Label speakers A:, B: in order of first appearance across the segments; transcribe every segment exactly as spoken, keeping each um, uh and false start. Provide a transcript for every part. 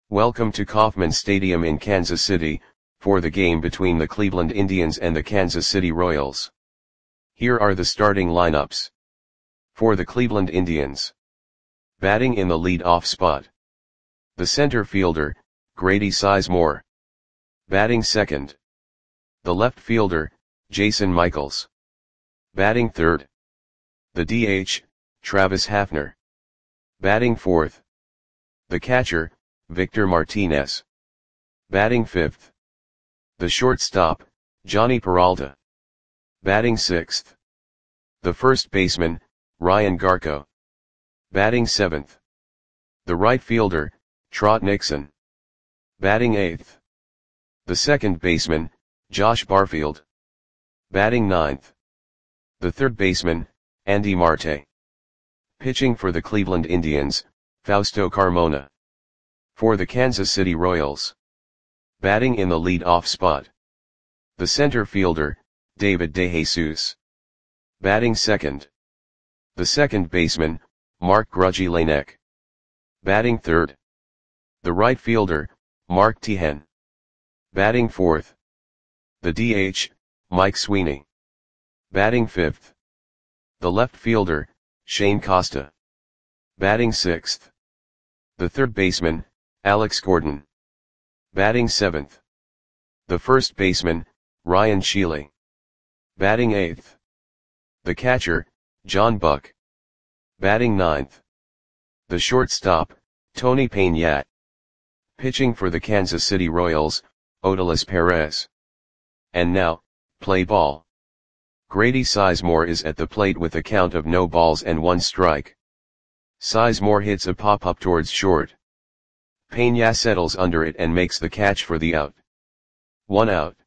A: Welcome to Kauffman Stadium in Kansas City, for the game between the Cleveland Indians and the Kansas City Royals. Here are the starting lineups. For the Cleveland Indians. Batting in the lead-off spot. The center fielder, Grady Sizemore. Batting second. The left fielder, Jason Michaels. Batting third. The D H, Travis Hafner. Batting fourth. The catcher, Victor Martinez. Batting fifth. The shortstop, Jhonny Peralta. Batting sixth. The first baseman, Ryan Garko. Batting seventh. The right fielder, Trot Nixon. Batting eighth. The second baseman, Josh Barfield. Batting ninth. The third baseman, Andy Marte. Pitching for the Cleveland Indians, Fausto Carmona. For the Kansas City Royals. Batting in the lead-off spot. The center fielder, David DeJesus. Batting second. The second baseman, Mark Grudzielanek. Batting third. The right fielder, Mark Teahen. Batting fourth. The D H, Mike Sweeney. Batting fifth. The left fielder, Shane Costa. Batting sixth. The third baseman, Alex Gordon. Batting seventh. The first baseman, Ryan Shealy. Batting eighth. The catcher, John Buck. Batting ninth. The shortstop, Tony Peña. Pitching for the Kansas City Royals, Odalis Perez. And now, play ball. Grady Sizemore is at the plate with a count of no balls and one strike. Sizemore hits a pop-up towards short. Peña settles under it and makes the catch for the out. One out.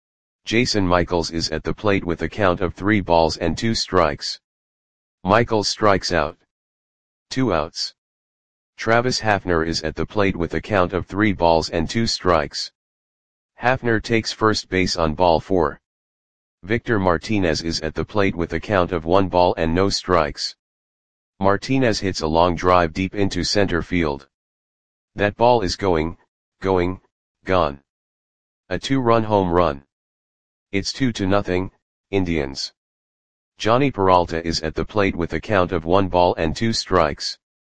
A: Jason Michaels is at the plate with a count of three balls and two strikes. Michaels strikes out. Two outs. Travis Hafner is at the plate with a count of three balls and two strikes. Hafner takes first base on ball four. Victor Martinez is at the plate with a count of one ball and no strikes. Martinez hits a long drive deep into center field. That ball is going, going, gone. A two-run home run. It's two to nothing, Indians. Jhonny Peralta is at the plate with a count of one ball and two strikes.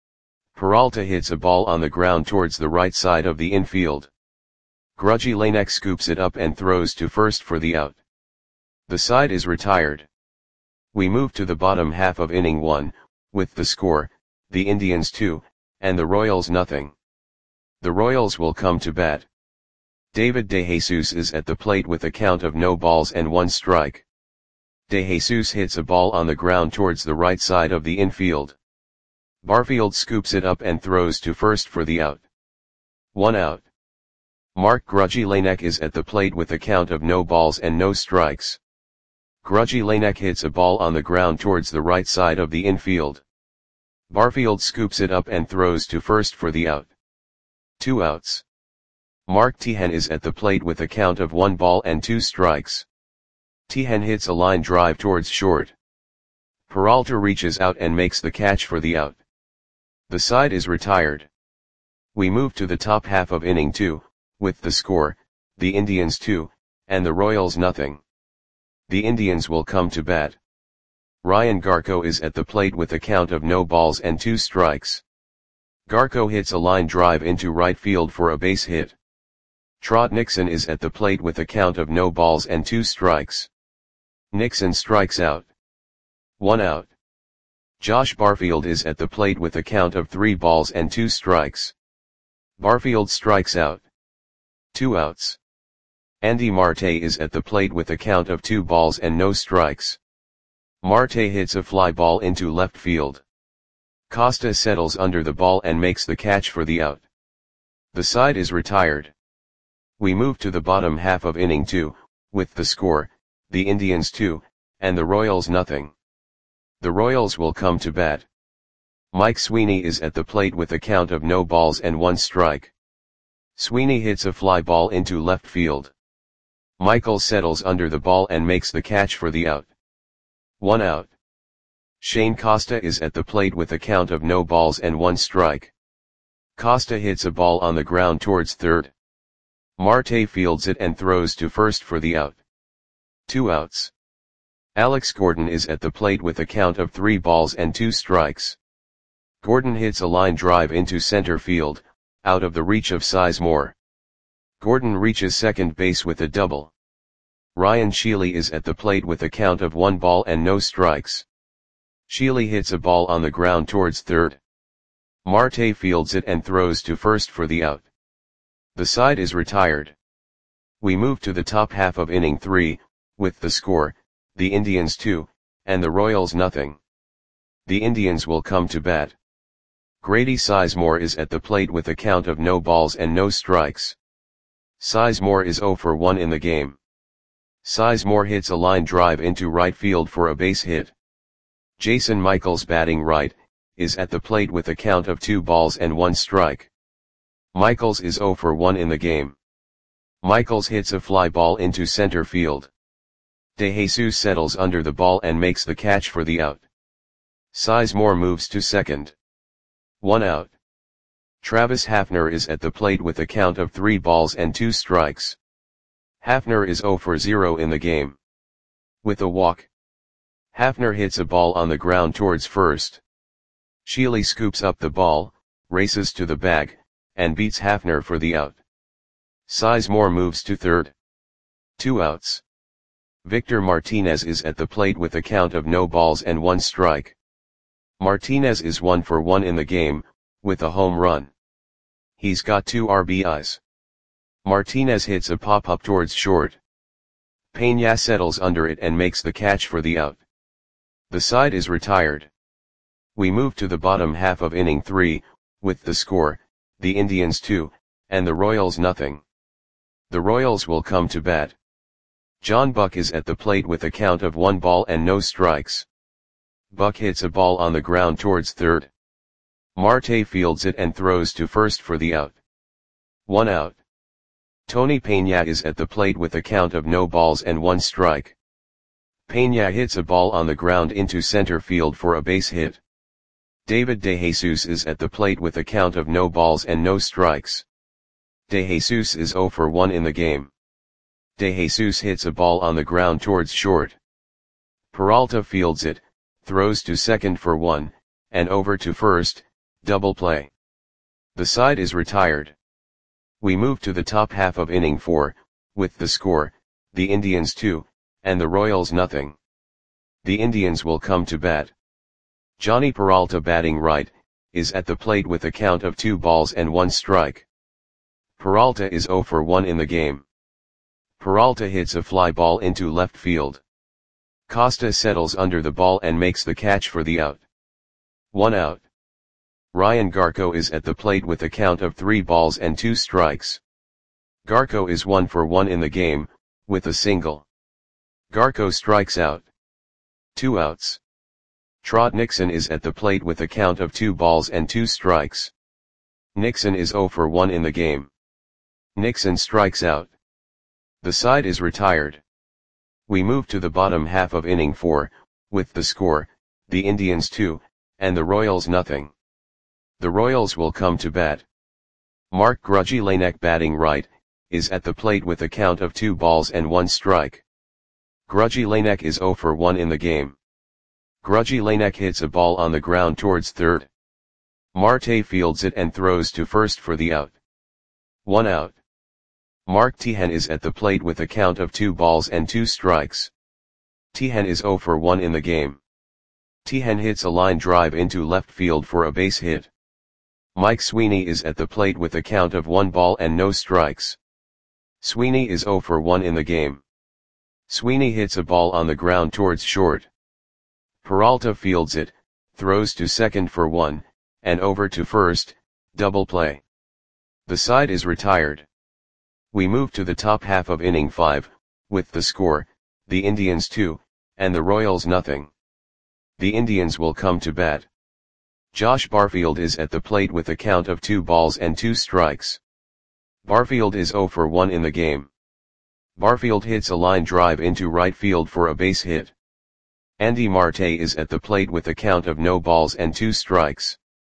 A: Peralta hits a ball on the ground towards the right side of the infield. Grudzielanek scoops it up and throws to first for the out. The side is retired. We move to the bottom half of inning one, with the score, the Indians two, and the Royals nothing. The Royals will come to bat. David DeJesus is at the plate with a count of no balls and one strike. DeJesus hits a ball on the ground towards the right side of the infield. Barfield scoops it up and throws to first for the out. One out. Mark Grudzielanek is at the plate with a count of no balls and no strikes. Grudzielanek hits a ball on the ground towards the right side of the infield. Barfield scoops it up and throws to first for the out. Two outs. Mark Teahen is at the plate with a count of one ball and two strikes. Teahen hits a line drive towards short. Peralta reaches out and makes the catch for the out. The side is retired. We move to the top half of inning two, with the score, the Indians two, and the Royals nothing. The Indians will come to bat. Ryan Garko is at the plate with a count of no balls and two strikes. Garko hits a line drive into right field for a base hit. Trot Nixon is at the plate with a count of no balls and two strikes. Nixon strikes out. One out. Josh Barfield is at the plate with a count of three balls and two strikes. Barfield strikes out. Two outs. Andy Marte is at the plate with a count of two balls and no strikes. Marte hits a fly ball into left field. Costa settles under the ball and makes the catch for the out. The side is retired. We move to the bottom half of inning two, with the score, the Indians two, and the Royals nothing. The Royals will come to bat. Mike Sweeney is at the plate with a count of no balls and one strike. Sweeney hits a fly ball into left field. Michael settles under the ball and makes the catch for the out. One out. Shane Costa is at the plate with a count of no balls and one strike. Costa hits a ball on the ground towards third. Marte fields it and throws to first for the out. Two outs. Alex Gordon is at the plate with a count of three balls and two strikes. Gordon hits a line drive into center field, out of the reach of Sizemore. Gordon reaches second base with a double. Ryan Sheely is at the plate with a count of one ball and no strikes. Sheely hits a ball on the ground towards third. Marte fields it and throws to first for the out. The side is retired. We move to the top half of inning three, with the score, the Indians two, and the Royals nothing. The Indians will come to bat. Grady Sizemore is at the plate with a count of no balls and no strikes. Sizemore is oh for one in the game. Sizemore hits a line drive into right field for a base hit. Jason Michaels, batting right, is at the plate with a count of two balls and one strike. Michaels is oh for one in the game. Michaels hits a fly ball into center field. De Jesus settles under the ball and makes the catch for the out. Sizemore moves to second. One out. Travis Hafner is at the plate with a count of three balls and two strikes. Hafner is oh for zero in the game. With a walk. Hafner hits a ball on the ground towards first. Sheely scoops up the ball, races to the bag, and beats Hafner for the out. Sizemore moves to third. Two outs. Victor Martinez is at the plate with a count of no balls and one strike. Martinez is one for one in the game, with a home run. He's got two R B Is. Martinez hits a pop-up towards short. Peña settles under it and makes the catch for the out. The side is retired. We move to the bottom half of inning three, with the score, the Indians two, and the Royals nothing. The Royals will come to bat. John Buck is at the plate with a count of one ball and no strikes. Buck hits a ball on the ground towards third. Marte fields it and throws to first for the out. One out. Tony Peña is at the plate with a count of no balls and one strike. Peña hits a ball on the ground into center field for a base hit. David De Jesus is at the plate with a count of no balls and no strikes. De Jesus is oh for one in the game. De Jesus hits a ball on the ground towards short. Peralta fields it, throws to second for one, and over to first, double play. The side is retired. We move to the top half of inning four, with the score, the Indians two, and the Royals nothing. The Indians will come to bat. Johnny Peralta, batting right, is at the plate with a count of two balls and one strike. Peralta is oh for one in the game. Peralta hits a fly ball into left field. Costa settles under the ball and makes the catch for the out. One out. Ryan Garco is at the plate with a count of three balls and two strikes. Garco is one for one in the game, with a single. Garco strikes out. Two outs. Trot Nixon is at the plate with a count of two balls and two strikes. Nixon is oh for one in the game. Nixon strikes out. The side is retired. We move to the bottom half of inning four, with the score, the Indians two, and the Royals nothing. The Royals will come to bat. Mark Grudzielanek, batting right, is at the plate with a count of two balls and one strike. Grudzielanek is oh for one in the game. Grudzielanek hits a ball on the ground towards third. Marte fields it and throws to first for the out. One out. Mark Teahen is at the plate with a count of two balls and two strikes. Teahen is oh for one in the game. Teahen hits a line drive into left field for a base hit. Mike Sweeney is at the plate with a count of one ball and no strikes. Sweeney is oh for one in the game. Sweeney hits a ball on the ground towards short. Peralta fields it, throws to second for one, and over to first, double play. The side is retired. We move to the top half of inning five, with the score, the Indians two, and the Royals nothing. The Indians will come to bat. Josh Barfield is at the plate with a count of two balls and two strikes. Barfield is oh for one in the game. Barfield hits a line drive into right field for a base hit. Andy Marte is at the plate with a count of no balls and two strikes.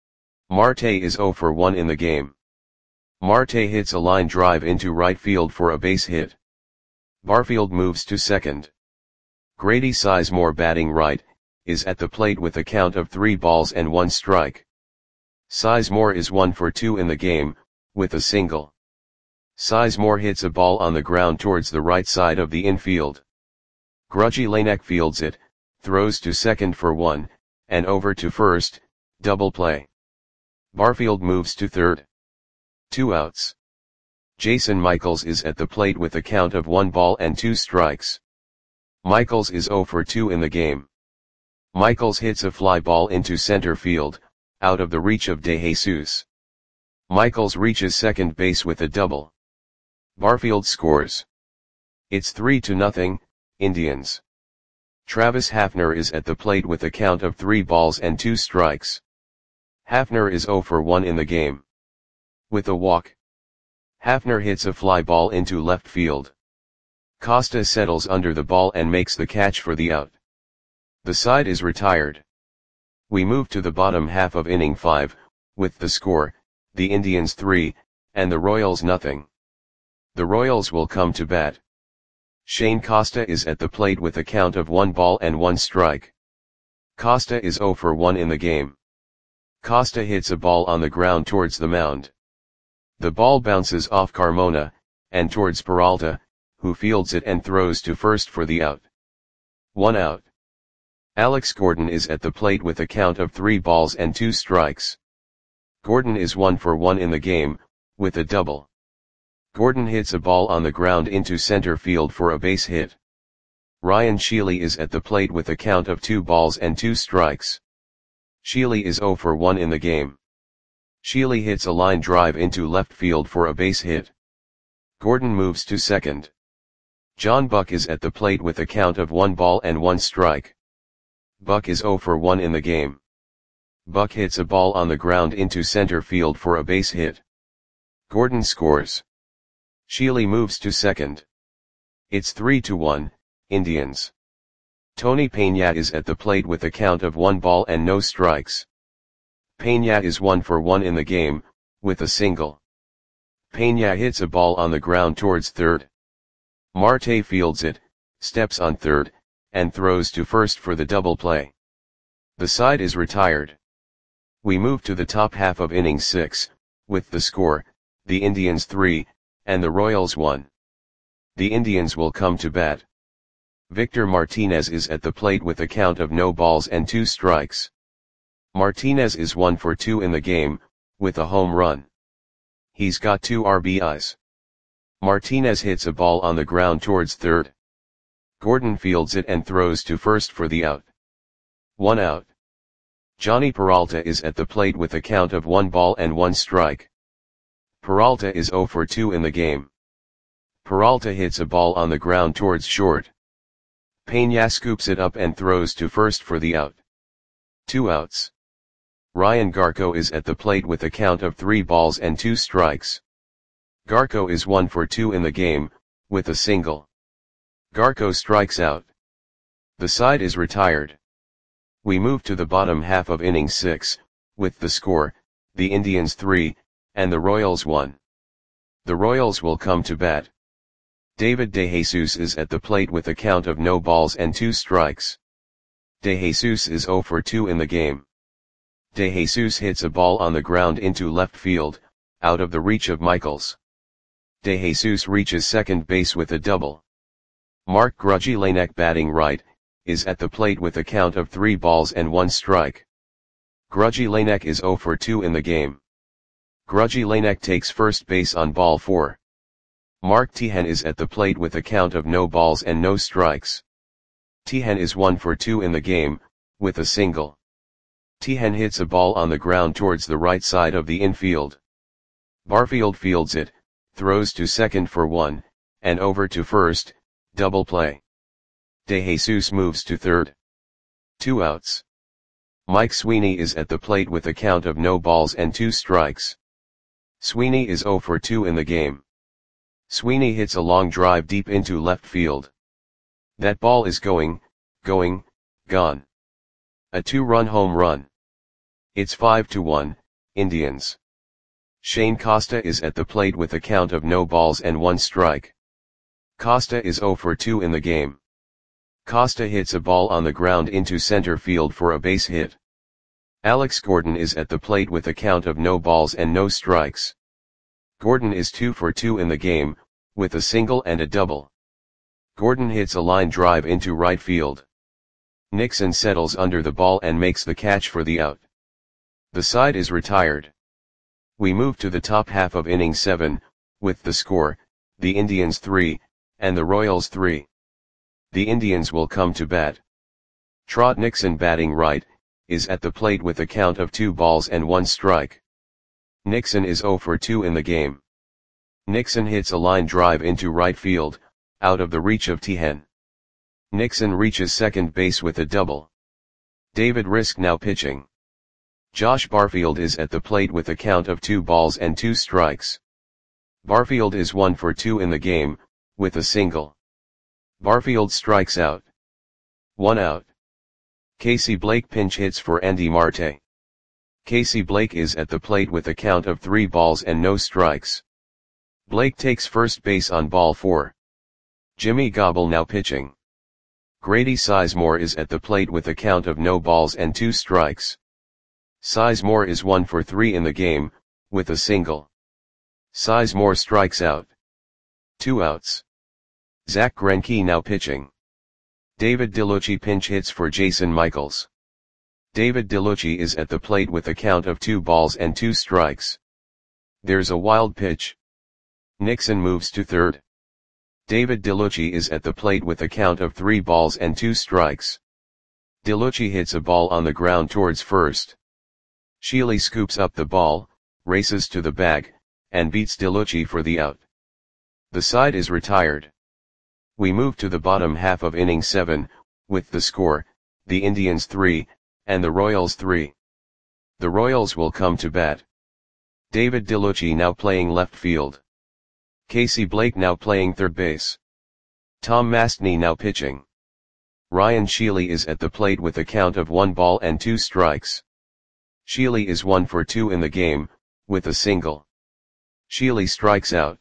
A: Marte is zero for one in the game. Marte hits a line drive into right field for a base hit. Barfield moves to second. Grady Sizemore, batting right, is at the plate with a count of three balls and one strike. Sizemore is one for two in the game, with a single. Sizemore hits a ball on the ground towards the right side of the infield. Grudgy Lanek fields it, throws to second for one, and over to first, double play. Barfield moves to third. Two outs. Jason Michaels is at the plate with a count of one ball and two strikes. Michaels is zero for two in the game. Michaels hits a fly ball into center field, out of the reach of De Jesus. Michaels reaches second base with a double. Barfield scores. It's three to nothing, Indians. Travis Hafner is at the plate with a count of three balls and two strikes. Hafner is zero for one in the game. With a walk. Hafner hits a fly ball into left field. Costa settles under the ball and makes the catch for the out. The side is retired. We move to the bottom half of inning five, with the score, the Indians three, and the Royals nothing. The Royals will come to bat. Shane Costa is at the plate with a count of one ball and one strike. Costa is zero for one in the game. Costa hits a ball on the ground towards the mound. The ball bounces off Carmona, and towards Peralta, who fields it and throws to first for the out. One out. Alex Gordon is at the plate with a count of three balls and two strikes. Gordon is one for one in the game, with a double. Gordon hits a ball on the ground into center field for a base hit. Ryan Sheely is at the plate with a count of two balls and two strikes. Sheely is zero for one in the game. Sheely hits a line drive into left field for a base hit. Gordon moves to second. John Buck is at the plate with a count of one ball and one strike. Buck is zero for one in the game. Buck hits a ball on the ground into center field for a base hit. Gordon scores. Sheely moves to second. It's three to one, Indians. Tony Peña is at the plate with a count of one ball and no strikes. Peña is one for one in the game, with a single. Peña hits a ball on the ground towards third. Marte fields it, steps on third, and throws to first for the double play. The side is retired. We move to the top half of inning six, with the score, the Indians three, and the Royals one. The Indians will come to bat. Victor Martinez is at the plate with a count of no balls and two strikes. Martinez is one for two in the game, with a home run. He's got two R B Is. Martinez hits a ball on the ground towards third. Gordon fields it and throws to first for the out. One out. Johnny Peralta is at the plate with a count of one ball and one strike. Peralta is zero for two in the game. Peralta hits a ball on the ground towards short. Peña scoops it up and throws to first for the out. Two outs. Ryan Garco is at the plate with a count of three balls and two strikes. Garco is one for two in the game, with a single. Garco strikes out. The side is retired. We move to the bottom half of inning six, with the score, the Indians three, and the Royals one. The Royals will come to bat. David De Jesus is at the plate with a count of no balls and two strikes. De Jesus is zero for two in the game. De Jesus hits a ball on the ground into left field, out of the reach of Michaels. De Jesus reaches second base with a double. Mark Grudgy Lanek, batting right, is at the plate with a count of three balls and one strike. Grudgy Lanek is zero for two in the game. Grudgy Lanek takes first base on ball four. Mark Teahen is at the plate with a count of no balls and no strikes. Teahen is one for two in the game, with a single. Teahen hits a ball on the ground towards the right side of the infield. Barfield fields it, throws to second for one, and over to first, double play. De Jesus moves to third. Two outs. Mike Sweeney is at the plate with a count of no balls and two strikes. Sweeney is zero for two in the game. Sweeney hits a long drive deep into left field. That ball is going, going, gone. A two-run home run. It's five to one, Indians. Shane Costa is at the plate with a count of no balls and one strike. Costa is zero for two in the game. Costa hits a ball on the ground into center field for a base hit. Alex Gordon is at the plate with a count of no balls and no strikes. Gordon is two for two in the game, with a single and a double. Gordon hits a line drive into right field. Nixon settles under the ball and makes the catch for the out. The side is retired. We move to the top half of inning seven, with the score, the Indians three, and the Royals three. The Indians will come to bat. Trot Nixon, batting right, is at the plate with a count of two balls and one strike. Nixon is zero for two in the game. Nixon hits a line drive into right field, out of the reach of Tehan. Nixon reaches second base with a double. David Risk now pitching. Josh Barfield is at the plate with a count of two balls and two strikes. Barfield is one for two in the game, with a single. Barfield strikes out. One out. Casey Blake pinch hits for Andy Marte. Casey Blake is at the plate with a count of three balls and no strikes. Blake takes first base on ball four. Jimmy Gobble now pitching. Grady Sizemore is at the plate with a count of no balls and two strikes. Sizemore is one for three in the game, with a single. Sizemore strikes out. Two outs. Zach Greinke now pitching. David DeLucci pinch hits for Jason Michaels. David DeLucci is at the plate with a count of two balls and two strikes. There's a wild pitch. Nixon moves to third. David DeLucci is at the plate with a count of three balls and two strikes. DeLucci hits a ball on the ground towards first. Sheely scoops up the ball, races to the bag, and beats DeLucci for the out. The side is retired. We move to the bottom half of inning seven, with the score, the Indians three, and the Royals three. The Royals will come to bat. David DeLucci now playing left field. Casey Blake now playing third base. Tom Mastny now pitching. Ryan Sheely is at the plate with a count of one ball and two strikes. Sheely is one for two in the game, with a single. Sheely strikes out.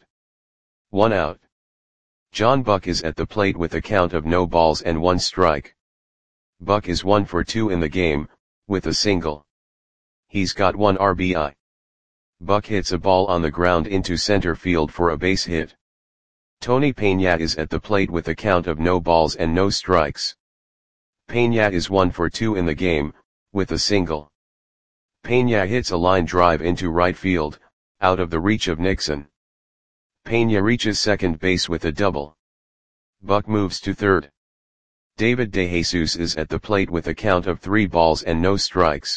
A: One out. John Buck is at the plate with a count of no balls and one strike. Buck is one for two in the game, with a single. He's got one R B I. Buck hits a ball on the ground into center field for a base hit. Tony Peña is at the plate with a count of no balls and no strikes. Peña is one for two in the game, with a single. Peña hits a line drive into right field, out of the reach of Nixon. Peña reaches second base with a double. Buck moves to third. David DeJesus is at the plate with a count of three balls and no strikes.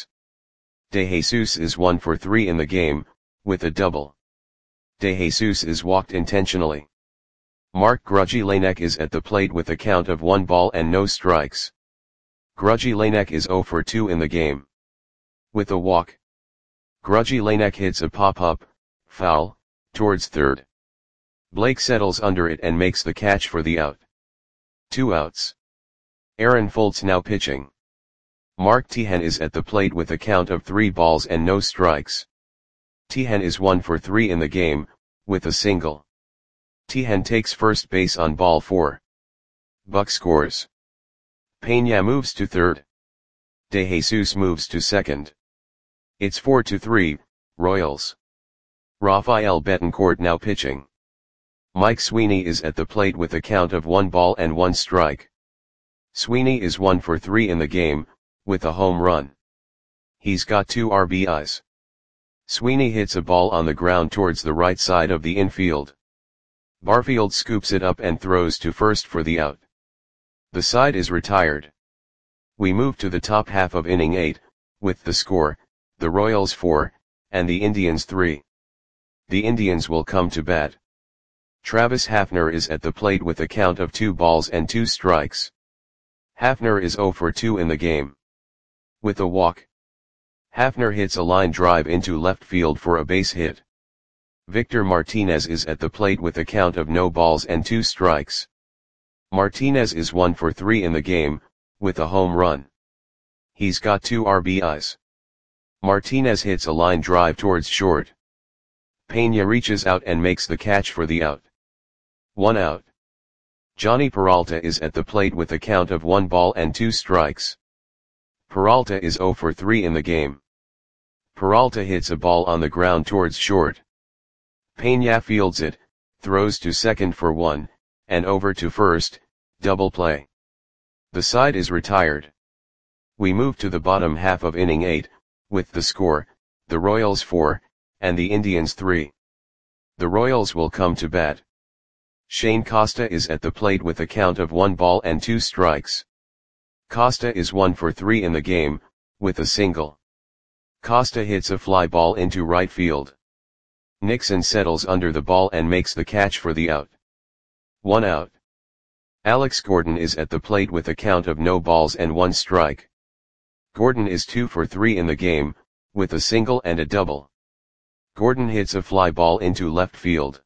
A: DeJesus is one for three in the game, with a double. DeJesus is walked intentionally. Mark Grudzielanek is at the plate with a count of one ball and no strikes. Grudzielanek is zero for two in the game. With a walk. Grudzielanek hits a pop-up, foul, towards third. Blake settles under it and makes the catch for the out. Two outs. Aaron Foltz now pitching. Mark Tehan is at the plate with a count of three balls and no strikes. Tehan is one for three in the game, with a single. Tehan takes first base on ball four. Buck scores. Peña moves to third. DeJesus moves to second. It's four to three, Royals. Rafael Betancourt now pitching. Mike Sweeney is at the plate with a count of one ball and one strike. Sweeney is one for three in the game, with a home run. He's got two R B Is. Sweeney hits a ball on the ground towards the right side of the infield. Barfield scoops it up and throws to first for the out. The side is retired. We move to the top half of inning eight, with the score, the Royals four, and the Indians three. The Indians will come to bat. Travis Hafner is at the plate with a count of two balls and two strikes. Hafner is zero for two in the game. With a walk. Hafner hits a line drive into left field for a base hit. Victor Martinez is at the plate with a count of no balls and two strikes. Martinez is one for three in the game, with a home run. He's got two R B Is. Martinez hits a line drive towards short. Peña reaches out and makes the catch for the out. One out. Johnny Peralta is at the plate with a count of one ball and two strikes. Peralta is zero for three in the game. Peralta hits a ball on the ground towards short. Peña fields it, throws to second for one, and over to first, double play. The side is retired. We move to the bottom half of inning eight, with the score, the Royals four, and the Indians three. The Royals will come to bat. Shane Costa is at the plate with a count of one ball and two strikes. Costa is one for three in the game, with a single. Costa hits a fly ball into right field. Nixon settles under the ball and makes the catch for the out. One out. Alex Gordon is at the plate with a count of no balls and one strike. Gordon is two for three in the game, with a single and a double. Gordon hits a fly ball into left field.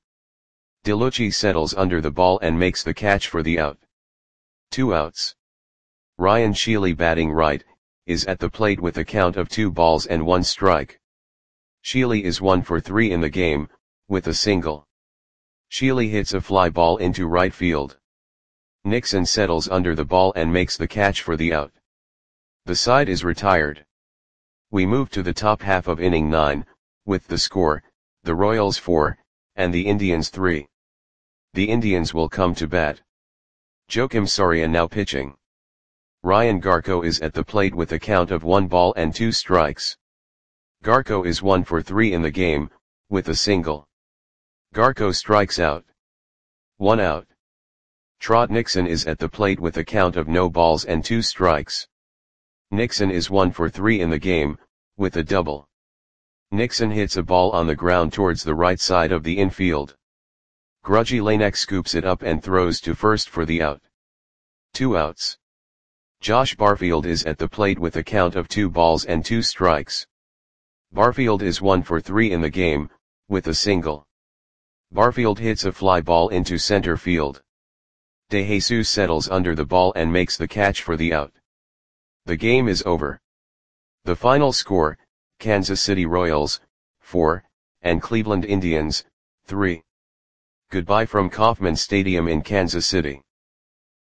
A: DeLucci settles under the ball and makes the catch for the out. Two outs. Ryan Sheely, batting right, is at the plate with a count of two balls and one strike. Sheely is one for three in the game, with a single. Sheely hits a fly ball into right field. Nixon settles under the ball and makes the catch for the out. The side is retired. We move to the top half of inning nine, with the score, the Royals four, and the Indians three. The Indians will come to bat. Joakim Soria now pitching. Ryan Garco is at the plate with a count of one ball and two strikes. Garco is one for three in the game, with a single. Garco strikes out. One out. Trot Nixon is at the plate with a count of no balls and two strikes. Nixon is one for three in the game, with a double. Nixon hits a ball on the ground towards the right side of the infield. Grudgy Lanek scoops it up and throws to first for the out. Two outs. Josh Barfield is at the plate with a count of two balls and two strikes. Barfield is one for three in the game, with a single. Barfield hits a fly ball into center field. De Jesus settles under the ball and makes the catch for the out. The game is over. The final score, Kansas City Royals, four, and Cleveland Indians, three. Goodbye from Kauffman Stadium in Kansas City.